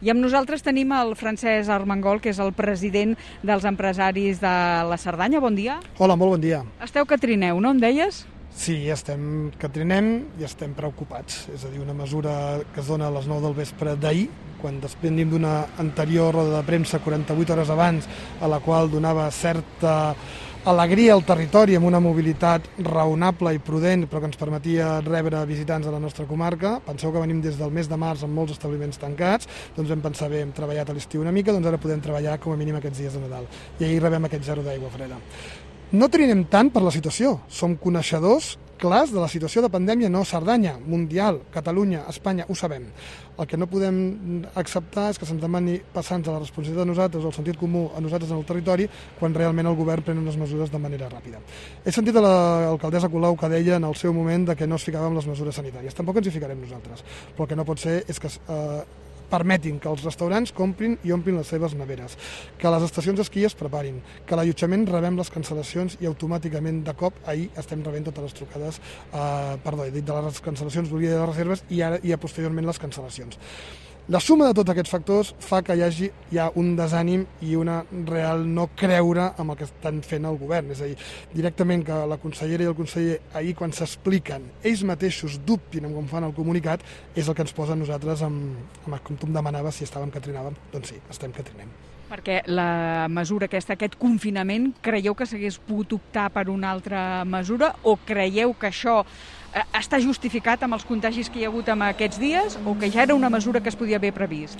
I amb nosaltres tenim el Francesc Armengol, que és el president dels empresaris de la Cerdanya. Bon dia. Hola, molt bon dia. Esteu que trineu, no em deies? Sí, estem que trinem i estem preocupats. És a dir, una mesura que es dona a les 9 del vespre d'ahir, quan venim d'una anterior roda de premsa 48 hores abans, a la qual donava certa alegria al territori amb una mobilitat raonable i prudent, però que ens permetia rebre visitants a la nostra comarca. Penseu que venim des del mes de març amb molts establiments tancats, doncs vam pensar bé, hem treballat a l'estiu una mica, doncs ara podem treballar com a mínim aquests dies de Nadal. I ahir rebem aquest 0 d'aigua freda. No trinem tant per la situació, som coneixedors clars de la situació de pandèmia, no Cerdanya, mundial, Catalunya, Espanya, ho sabem. El que no podem acceptar és que se'ns demani passar-nos a la responsabilitat de nosaltres o el sentit comú a nosaltres en el territori quan realment el govern pren unes mesures de manera ràpida. He sentit a l'alcaldessa Colau que deia en el seu moment que no es ficava amb les mesures sanitàries. Tampoc ens hi ficarem nosaltres, però el que no pot ser és que permetin que els restaurants comprin i omplin les seves neveres, que les estacions d'esquí es preparin, que l'allotjament rebem les cancel·lacions i automàticament de cop ahir estem rebent totes les trucades, he dit de les cancel·lacions, volia dir de les reserves i posteriorment les cancel·lacions. La suma de tots aquests factors fa que hi ha un desànim i una real no creure amb el que estan fent el govern. És a dir, directament que la consellera i el conseller ahir quan s'expliquen, ells mateixos dubtin com fan el comunicat, és el que ens posa a nosaltres com tu em demanaves si estàvem que trinàvem. Doncs sí, estem que trinem. Perquè la mesura aquesta, aquest confinament, creieu que s'hagués pogut optar per una altra mesura o creieu que això està justificat amb els contagis que hi ha hagut en aquests dies o que ja era una mesura que es podia haver previst?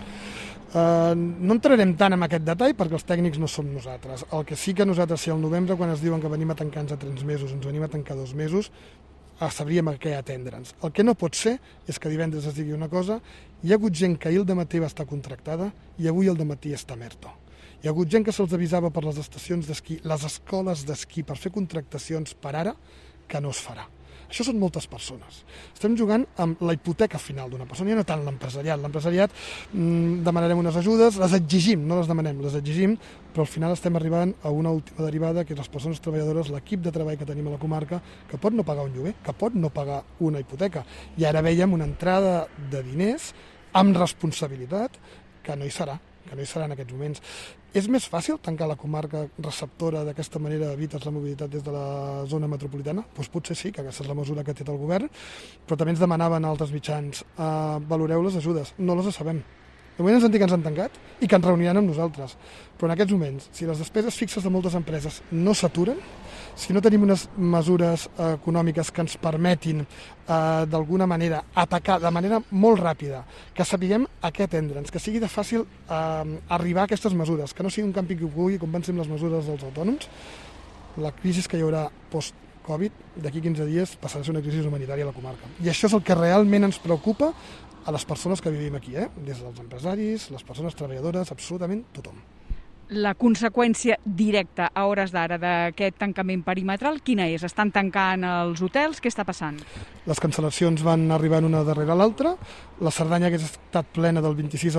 No entrarem tant en aquest detall perquè els tècnics no som nosaltres. El que sí que nosaltres, si al novembre, quan es diuen que venim a tancar-nos a 3 mesos, ens venim a tancar 2 mesos, sabríem a què atendre'ns. El que no pot ser és que divendres es digui una cosa, hi ha hagut gent que ahir al dematí va estar contractada i avui al dematí està merto. Hi ha hagut gent que se'ls avisava per les estacions d'esquí, les escoles d'esquí, per fer contractacions per ara, que no es farà. Això són moltes persones. Estem jugant amb la hipoteca final d'una persona, i no tant l'empresariat. L'empresariat demanarem unes ajudes, les exigim, no les demanem, les exigim, però al final estem arribant a una última derivada, que és les persones treballadores, l'equip de treball que tenim a la comarca, que pot no pagar un lloguer, que pot no pagar una hipoteca. I ara veiem una entrada de diners amb responsabilitat que no hi serà en aquests moments. És més fàcil tancar la comarca receptora d'aquesta manera, evites la mobilitat des de la zona metropolitana? Doncs potser sí, que aquesta és la mesura que té el govern, però també ens demanaven altres mitjans, valoreu les ajudes, no les sabem. De moment ens han dit que ens han tancat i que ens reuniran amb nosaltres, però en aquests moments, si les despeses fixes de moltes empreses no s'aturen, si no tenim unes mesures econòmiques que ens permetin d'alguna manera atacar de manera molt ràpida, que sapiguem a què atendre'ns, que sigui de fàcil arribar a aquestes mesures, que no sigui un campi que pugui, com van ser les mesures dels autònoms, la crisi que hi haurà post-Covid, d'aquí 15 dies passarà a ser una crisi humanitària a la comarca. I això és el que realment ens preocupa a les persones que vivim aquí, des dels empresaris, les persones treballadores, absolutament tothom. La conseqüència directa a hores d'ara d'aquest tancament perimetral, quina és? Estan tancant els hotels? Què està passant? Les cancel·lacions van arribant una darrere l'altra. La Cerdanya hagués estat plena del 26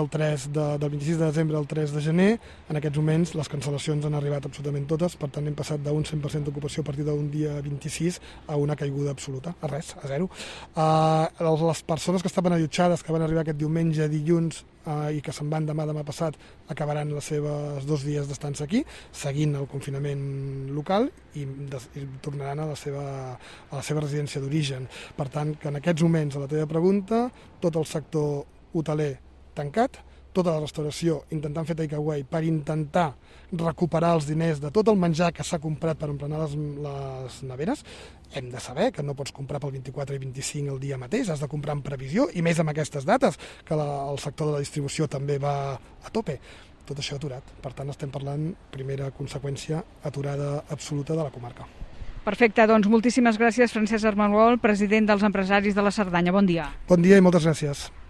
de desembre al 3 de gener. En aquests moments les cancel·lacions han arribat absolutament totes, per tant hem passat d'un 100% d'ocupació a partir d'un dia 26 a una caiguda absoluta, a res, a zero. Les persones que estaven allotjades, que van arribar aquest diumenge, dilluns, i que se'n van demà passat, acabaran les seves 2 dies d'estança aquí, seguint el confinament local i tornaran a la seva residència d'origen. Per tant, que en aquests moments, a la teva pregunta, tot el sector hoteler tancat, tota la restauració intentant fer takeaway per intentar recuperar els diners de tot el menjar que s'ha comprat per emplenar les neveres. Hem de saber que no pots comprar pel 24 i 25 el dia mateix, has de comprar en previsió, i més amb aquestes dates, que el sector de la distribució també va a tope. Tot això aturat. Per tant, estem parlant, primera conseqüència, aturada absoluta de la comarca. Perfecte, doncs moltíssimes gràcies, Francesc Armengol, president dels empresaris de la Cerdanya. Bon dia. Bon dia i moltes gràcies.